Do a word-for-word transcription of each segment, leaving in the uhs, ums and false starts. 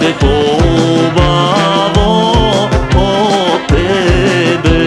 цвете по-хубаво от тебе.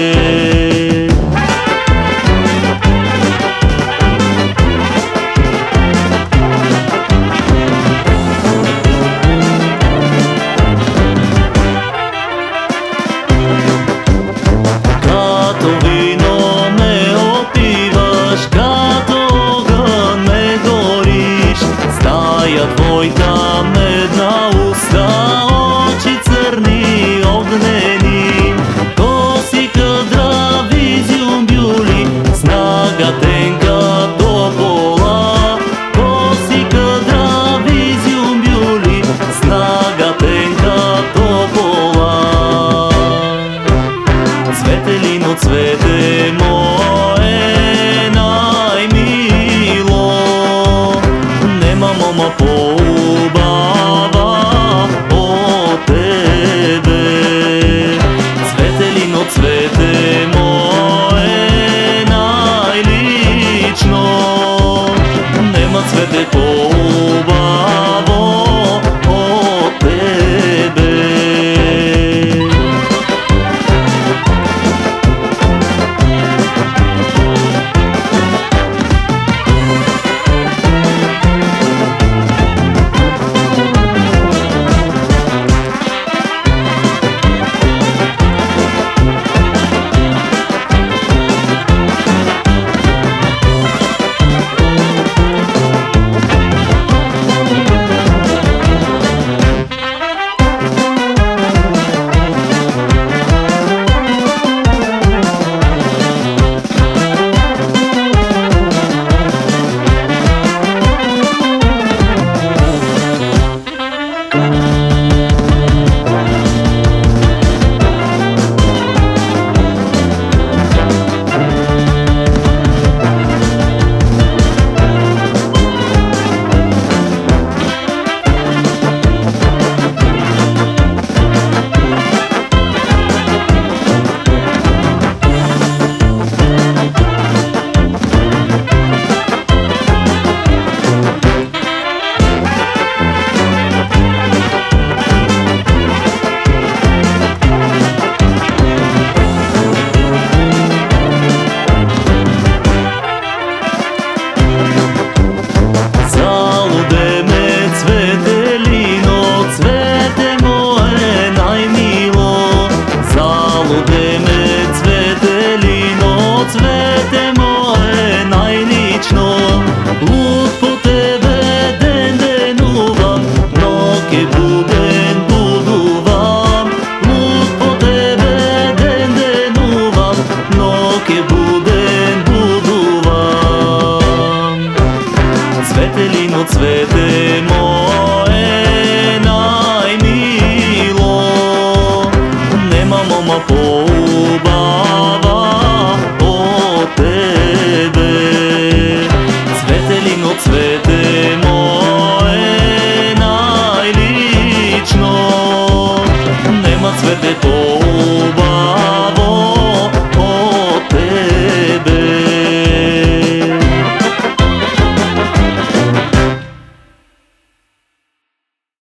Като вино ме опиваш, като огън ме гориш, стая твоята медна уста, очи църни огнени, коси кадрави зюмбюли, снага тенка топола, коси кадрави зюмбюли, снага тенка топола. Цветелино, цвете мое най-мило, нема мома по-хубава от тебе. Цветелино, цвете мое най-лично, нема цвете по-хубаво от тебе. Цвете мое най-лично, луд по тебе ден денувам, ноке буден будувам. Луд по тебе ден денувам, ноке буден будувам. Цветелино, цвете мое най-мило, нема мома по-хубава от тебе. Цветелино, цвете